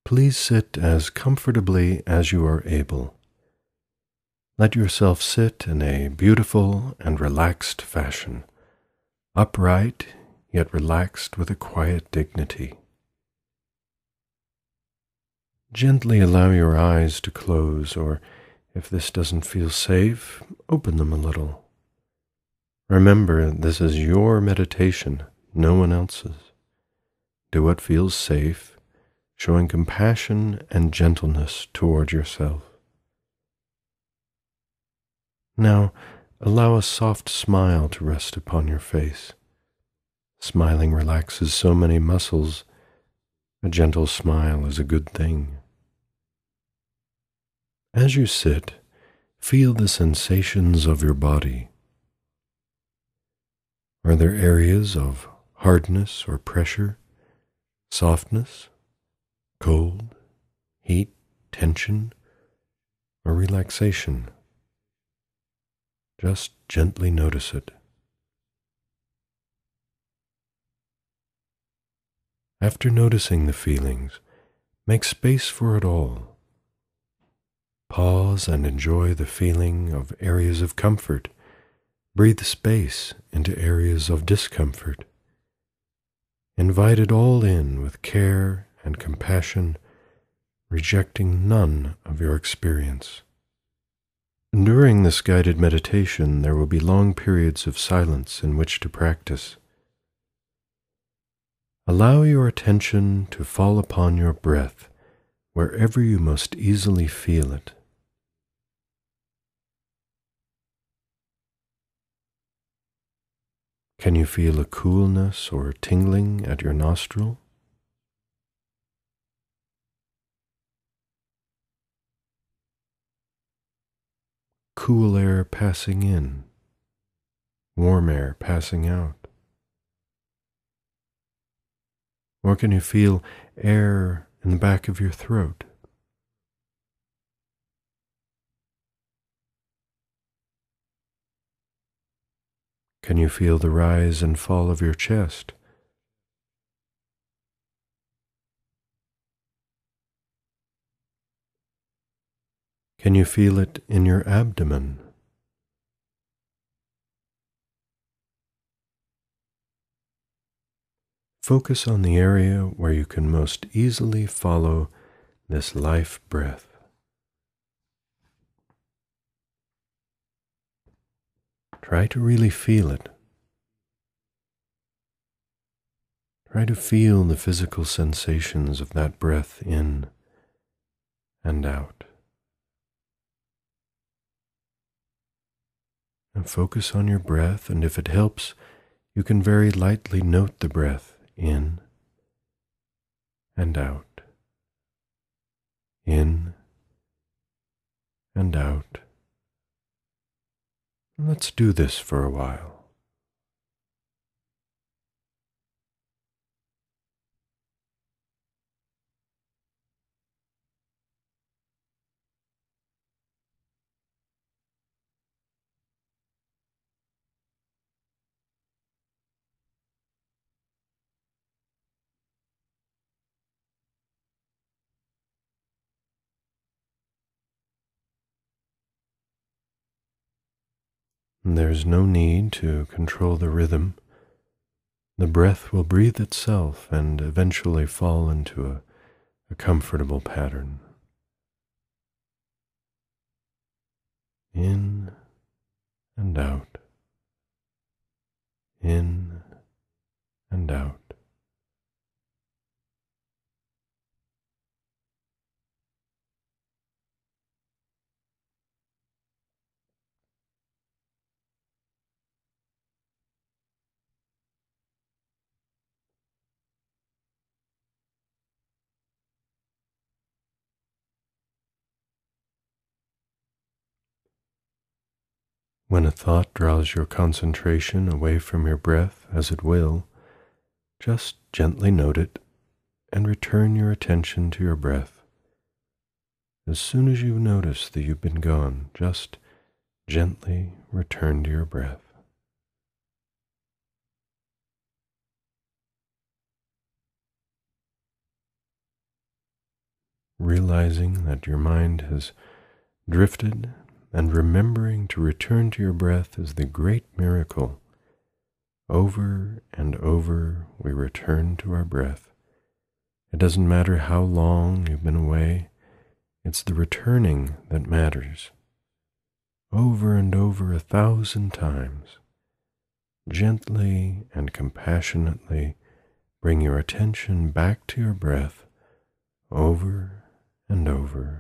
Please sit as comfortably as you are able. Let yourself sit in a beautiful and relaxed fashion, upright yet relaxed with a quiet dignity. Gently allow your eyes to close, or if this doesn't feel safe, open them a little. Remember, this is your meditation, no one else's. Do what feels safe, showing compassion and gentleness toward yourself. Now, allow a soft smile to rest upon your face. Smiling relaxes so many muscles. A gentle smile is a good thing. As you sit, feel the sensations of your body. Are there areas of hardness or pressure, softness, cold, heat, tension, or relaxation? Just gently notice it. After noticing the feelings, make space for it all. Pause and enjoy the feeling of areas of comfort. Breathe space into areas of discomfort. Invite it all in with care and compassion, rejecting none of your experience. During this guided meditation, there will be long periods of silence in which to practice. Allow your attention to fall upon your breath wherever you most easily feel it. Can you feel a coolness or tingling at your nostril? Cool air passing in, warm air passing out? Or can you feel air in the back of your throat? Can you feel the rise and fall of your chest? Can you feel it in your abdomen? Focus on the area where you can most easily follow this life breath. Try to really feel it. Try to feel the physical sensations of that breath in and out. And focus on your breath, and if it helps, you can very lightly note the breath in and out, in and out. Let's do this for a while. There's no need to control the rhythm. The breath will breathe itself and eventually fall into a comfortable pattern. In and out, in and out. When a thought draws your concentration away from your breath, as it will, just gently note it and return your attention to your breath. As soon as you notice that you've been gone, just gently return to your breath. realizing that your mind has drifted, and remembering to return to your breath is the great miracle. Over and over we return to our breath. It doesn't matter how long you've been away, it's the returning that matters. Over and over 1,000 times, gently and compassionately bring your attention back to your breath over and over.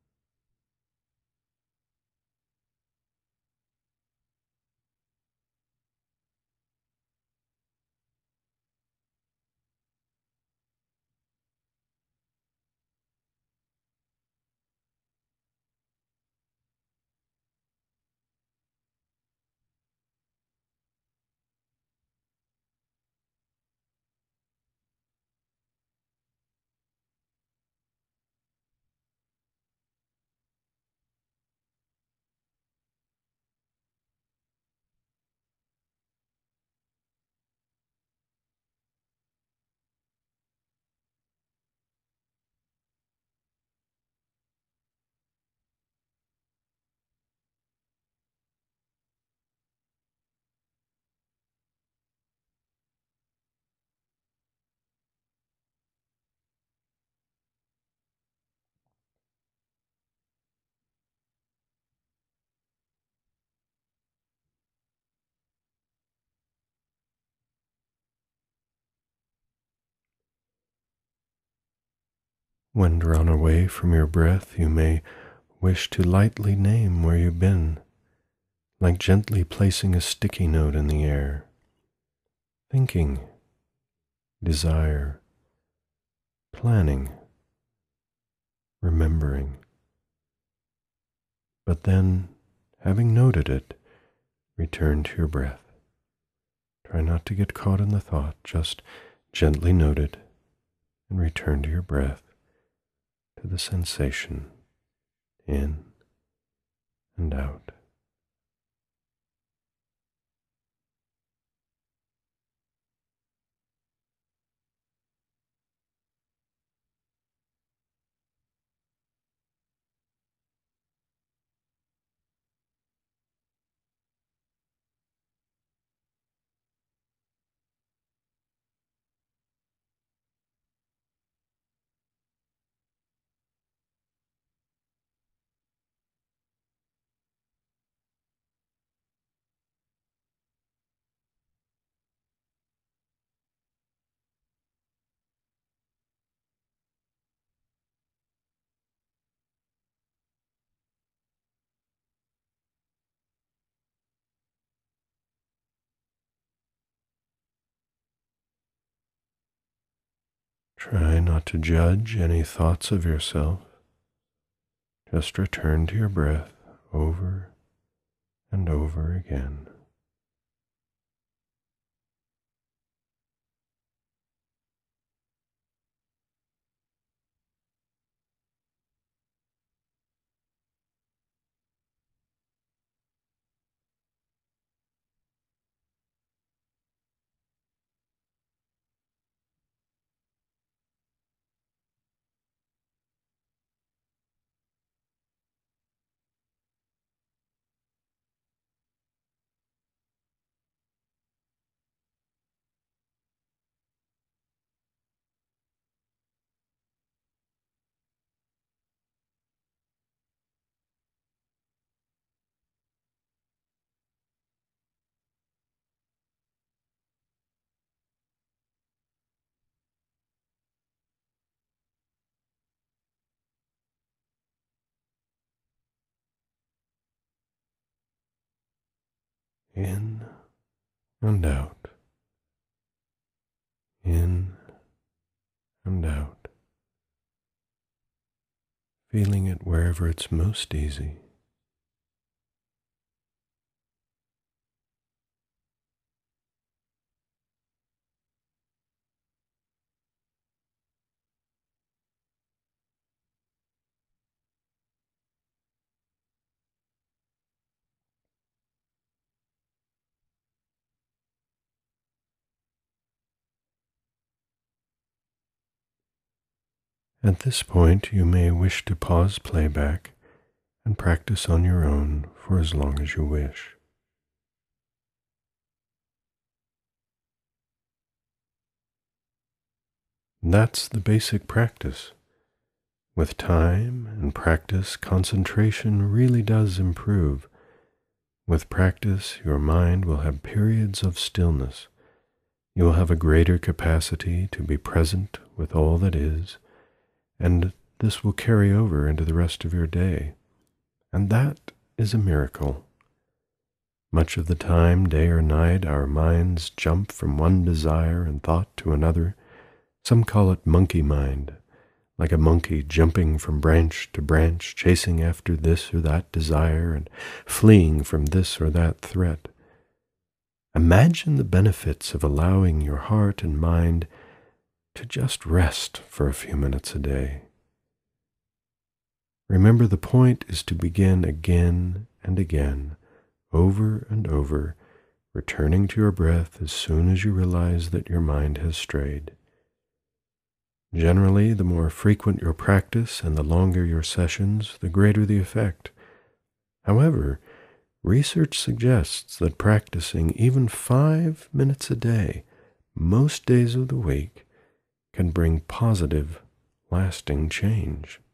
When drawn away from your breath, you may wish to lightly name where you've been, like gently placing a sticky note in the air. Thinking, desire, planning, remembering. But then, having noted it, return to your breath. Try not to get caught in the thought, just gently note it and return to your breath, to the sensation in and out. Try not to judge any thoughts of yourself. Just return to your breath over and over again. In and out, in and out, feeling it wherever it's most easy. At this point, you may wish to pause playback and practice on your own for as long as you wish. That's the basic practice. With time and practice, concentration really does improve. With practice, your mind will have periods of stillness. You will have a greater capacity to be present with all that is, and this will carry over into the rest of your day. And that is a miracle. Much of the time, day or night, our minds jump from one desire and thought to another. Some call it monkey mind, like a monkey jumping from branch to branch, chasing after this or that desire and fleeing from this or that threat. Imagine the benefits of allowing your heart and mind to just rest for a few minutes a day. Remember, the point is to begin again and again, over and over, returning to your breath as soon as you realize that your mind has strayed. Generally, the more frequent your practice and the longer your sessions, the greater the effect. However, research suggests that practicing even 5 minutes a day, most days of the week, can bring positive, lasting change.